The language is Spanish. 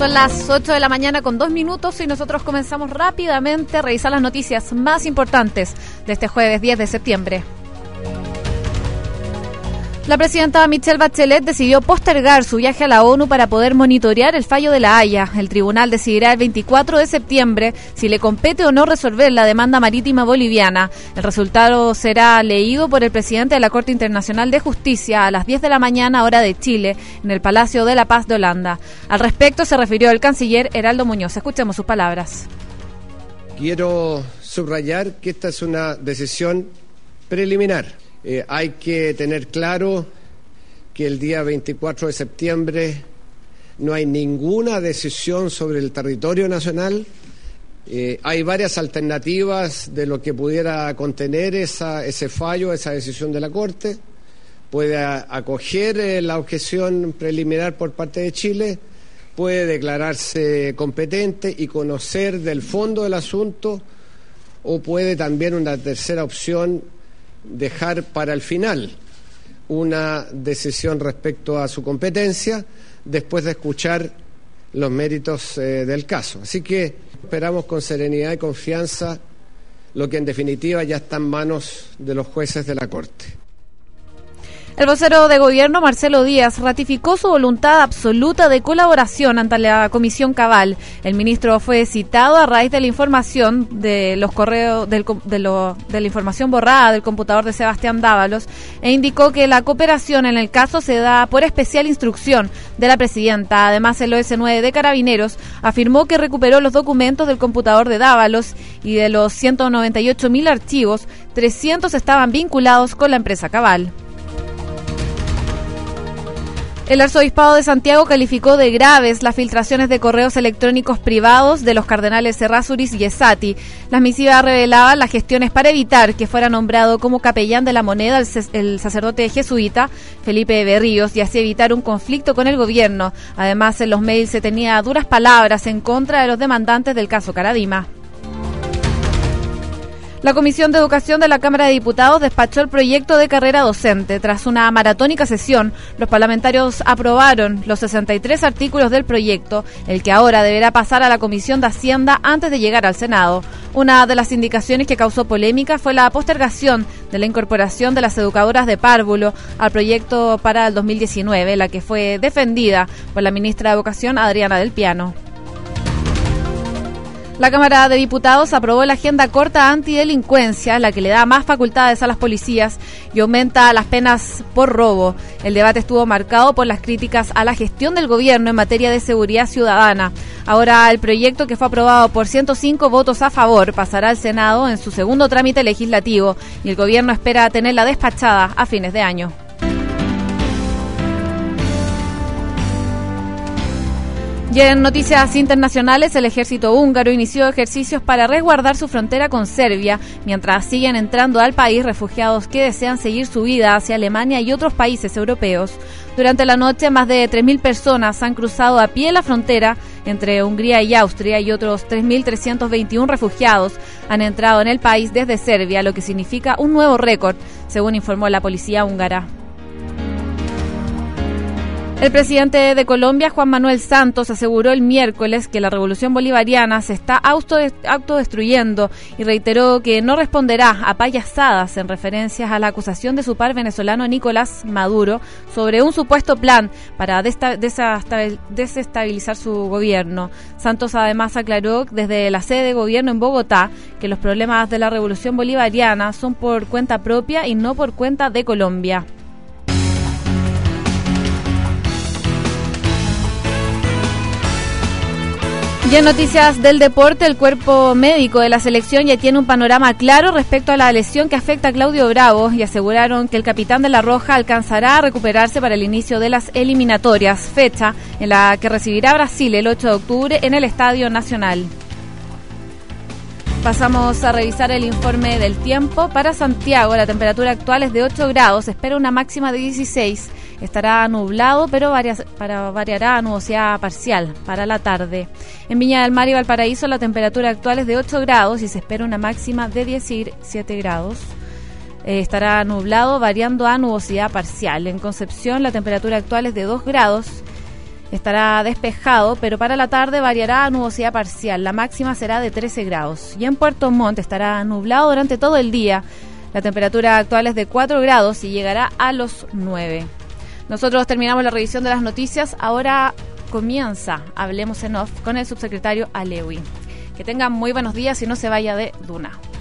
Son las 8 de la mañana con 2 minutos y nosotros comenzamos rápidamente a revisar las noticias más importantes de este jueves 10 de septiembre. La presidenta Michelle Bachelet decidió postergar su viaje a la ONU para poder monitorear el fallo de La Haya. El tribunal decidirá el 24 de septiembre si le compete o no resolver la demanda marítima boliviana. El resultado será leído por el presidente de la Corte Internacional de Justicia a las 10 de la mañana, hora de Chile, en el Palacio de la Paz de Holanda. Al respecto se refirió el canciller Heraldo Muñoz. Escuchemos sus palabras. Quiero subrayar que esta es una decisión preliminar. Hay que tener claro que el día 24 de septiembre no hay ninguna decisión sobre el territorio nacional. Hay varias alternativas de lo que pudiera contener ese fallo, esa decisión de la Corte. Puede acoger la objeción preliminar por parte de Chile, puede declararse competente y conocer del fondo del asunto, o puede también una tercera opción, dejar para el final una decisión respecto a su competencia después de escuchar los méritos del caso. Así que esperamos con serenidad y confianza lo que en definitiva ya está en manos de los jueces de la Corte. El vocero de gobierno, Marcelo Díaz, ratificó su voluntad absoluta de colaboración ante la Comisión Cabal. El ministro fue citado a raíz de la información de los correos de la información borrada del computador de Sebastián Dávalos e indicó que la cooperación en el caso se da por especial instrucción de la presidenta. Además, el OS9 de Carabineros afirmó que recuperó los documentos del computador de Dávalos y de los 198.000 archivos, 300 estaban vinculados con la empresa Cabal. El arzobispado de Santiago calificó de graves las filtraciones de correos electrónicos privados de los cardenales Errázuriz y Esati. Las misivas revelaban las gestiones para evitar que fuera nombrado como capellán de la moneda el sacerdote jesuita Felipe Berríos y así evitar un conflicto con el gobierno. Además, en los mails se tenía duras palabras en contra de los demandantes del caso Caradima. La Comisión de Educación de la Cámara de Diputados despachó el proyecto de carrera docente. Tras una maratónica sesión, los parlamentarios aprobaron los 63 artículos del proyecto, el que ahora deberá pasar a la Comisión de Hacienda antes de llegar al Senado. Una de las indicaciones que causó polémica fue la postergación de la incorporación de las educadoras de párvulo al proyecto para el 2019, la que fue defendida por la ministra de Educación, Adriana del Piano. La Cámara de Diputados aprobó la agenda corta antidelincuencia, la que le da más facultades a las policías y aumenta las penas por robo. El debate estuvo marcado por las críticas a la gestión del gobierno en materia de seguridad ciudadana. Ahora el proyecto, que fue aprobado por 105 votos a favor, pasará al Senado en su segundo trámite legislativo y el gobierno espera tenerla despachada a fines de año. Y en noticias internacionales, el ejército húngaro inició ejercicios para resguardar su frontera con Serbia, mientras siguen entrando al país refugiados que desean seguir su vida hacia Alemania y otros países europeos. Durante la noche, más de 3.000 personas han cruzado a pie la frontera entre Hungría y Austria y otros 3.321 refugiados han entrado en el país desde Serbia, lo que significa un nuevo récord, según informó la policía húngara. El presidente de Colombia, Juan Manuel Santos, aseguró el miércoles que la revolución bolivariana se está autodestruyendo y reiteró que no responderá a payasadas en referencias a la acusación de su par venezolano Nicolás Maduro sobre un supuesto plan para desestabilizar su gobierno. Santos además aclaró desde la sede de gobierno en Bogotá que los problemas de la revolución bolivariana son por cuenta propia y no por cuenta de Colombia. Y en noticias del deporte, el cuerpo médico de la selección ya tiene un panorama claro respecto a la lesión que afecta a Claudio Bravo y aseguraron que el capitán de La Roja alcanzará a recuperarse para el inicio de las eliminatorias, fecha en la que recibirá a Brasil el 8 de octubre en el Estadio Nacional. Pasamos a revisar el informe del tiempo. Para Santiago, la temperatura actual es de 8 grados, espera una máxima de 16. Estará nublado, pero variará a nubosidad parcial para la tarde. En Viña del Mar y Valparaíso, la temperatura actual es de 8 grados y se espera una máxima de 17 grados. Estará nublado, variando a nubosidad parcial. En Concepción, la temperatura actual es de 2 grados. estará despejado, pero para la tarde variará a nubosidad parcial. La máxima será de 13 grados. Y en Puerto Montt estará nublado durante todo el día. La temperatura actual es de 4 grados y llegará a los 9. Nosotros terminamos la revisión de las noticias. Ahora comienza Hablemos en Off con el subsecretario Alewi. Que tengan muy buenos días y no se vaya de Duna.